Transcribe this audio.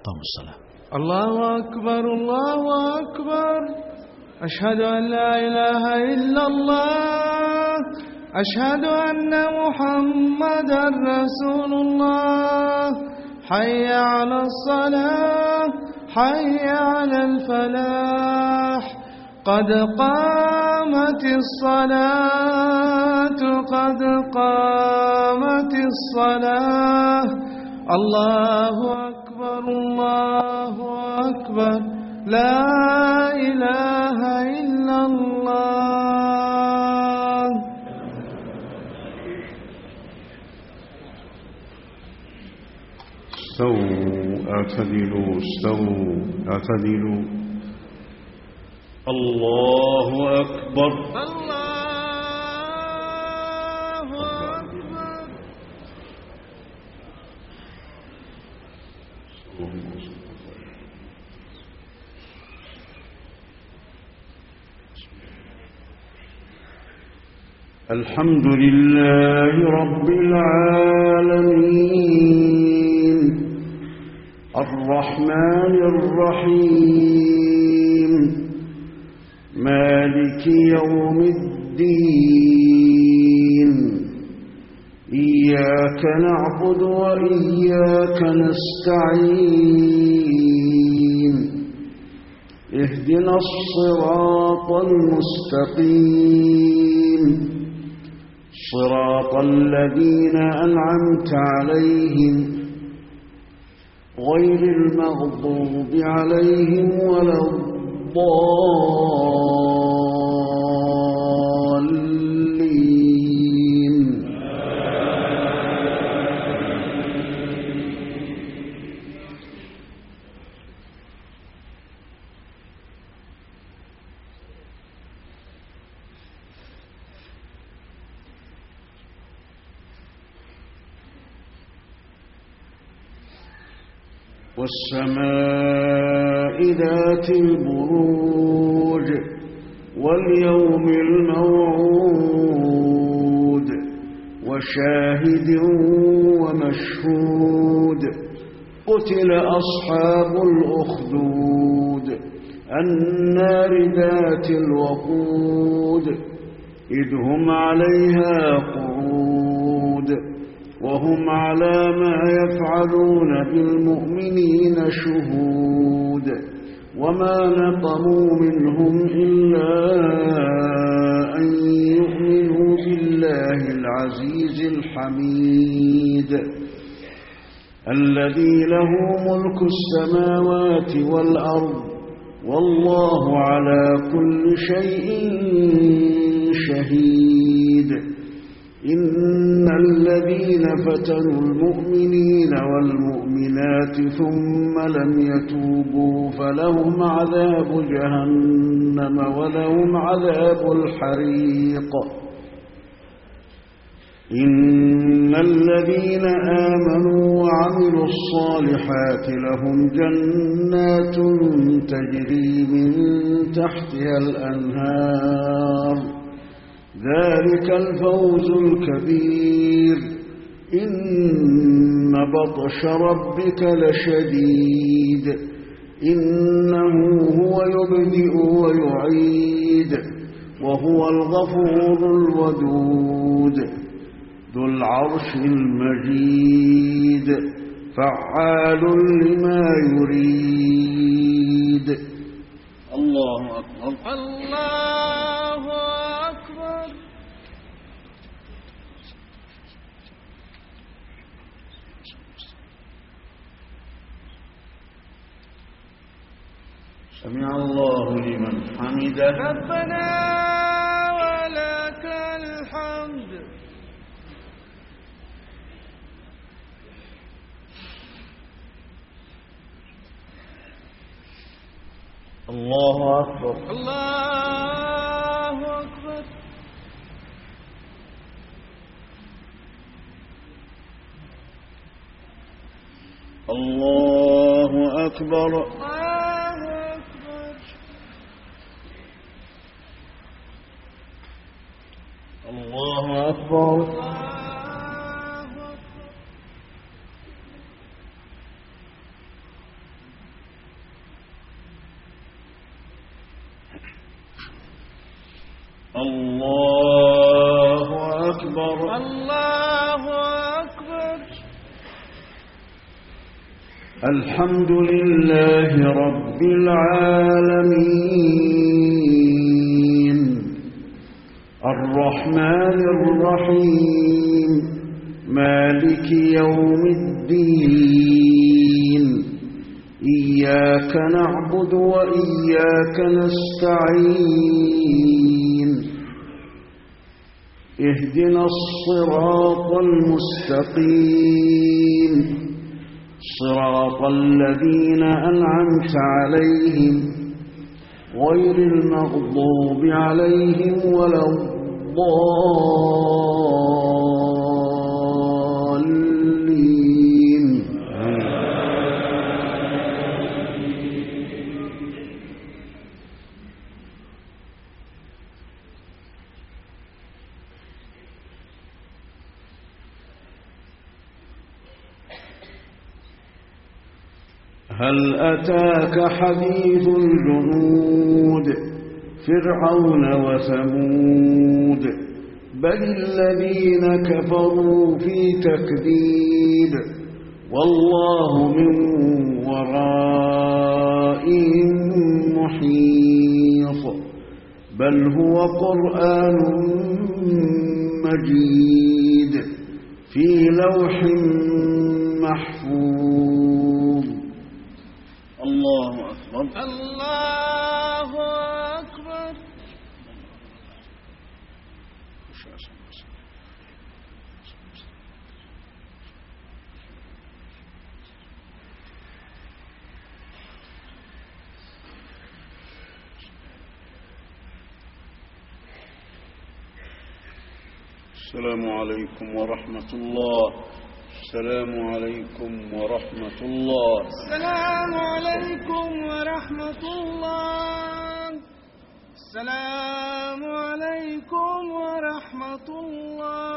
أقاموا الصلاة. الله أكبر الله أكبر، أشهد أن لا إله إلا الله، أشهد أن محمدا رسول الله. حي على الصلاة حي على الفلاح، قد قامت الصلاة قد قامت الصلاة. الله أكبر الله أكبر، لا إله إلا الله. استووا اعتدلوا استووا اعتدلوا. الله أكبر الله أكبر. الحمد لله رب العالمين، الرحمن الرحيم، مالك يوم الدين. إياك نعبد وإياك نستعين، اهدنا الصراط المستقيم، صراط الذين أنعمت عليهم غير المغضوب عليهم ولا الضالين. والسماء ذات البروج واليوم الموعود وشاهد ومشهود. قتل أصحاب الأخدود النار ذات الوقود، إذ هم عليها قعود وهم على ما يفعلون بالمؤمنين شهود. وما نقموا منهم إلا أن يؤمنوا بالله العزيز الحميد، الذي له ملك السماوات والأرض، والله على كل شيء شهيد. إن الذين فتنوا المؤمنين والمؤمنات ثم لم يتوبوا فلهم عذاب جهنم ولهم عذاب الحريق. إن الذين آمنوا وعملوا الصالحات لهم جنات تجري من تحتها الأنهار، ذلك الفوز الكبير. إن بطش ربك لشديد، إنه هو يبدئ ويعيد، وهو الغفور الودود ذو العرش المجيد، فعال لما يريد. الله أكبر الله أكبر. سمع الله لمن حمده. ربنا ولك الحمد. الله أكبر الله أكبر. الله أكبر. الله أكبر. الله أكبر. الله أكبر. الحمد لله رب العالمين الرحمن الرحيم مالك يوم الدين إياك نعبد وإياك نستعين اهدنا الصراط المستقيم صراط الذين أنعمت عليهم غير المغضوب عليهم ولا الضالين. هل أتاك حديث الجنود فرعون وثمود بل الذين كفروا في تكذيب والله من ورائهم محيط بل هو قرآن مجيد في لوح محفوظ. الله أكبر. الله أكبر. السلام عليكم ورحمة الله. السلام عليكم ورحمة الله. السلام عليكم ورحمة الله. السلام عليكم ورحمة الله.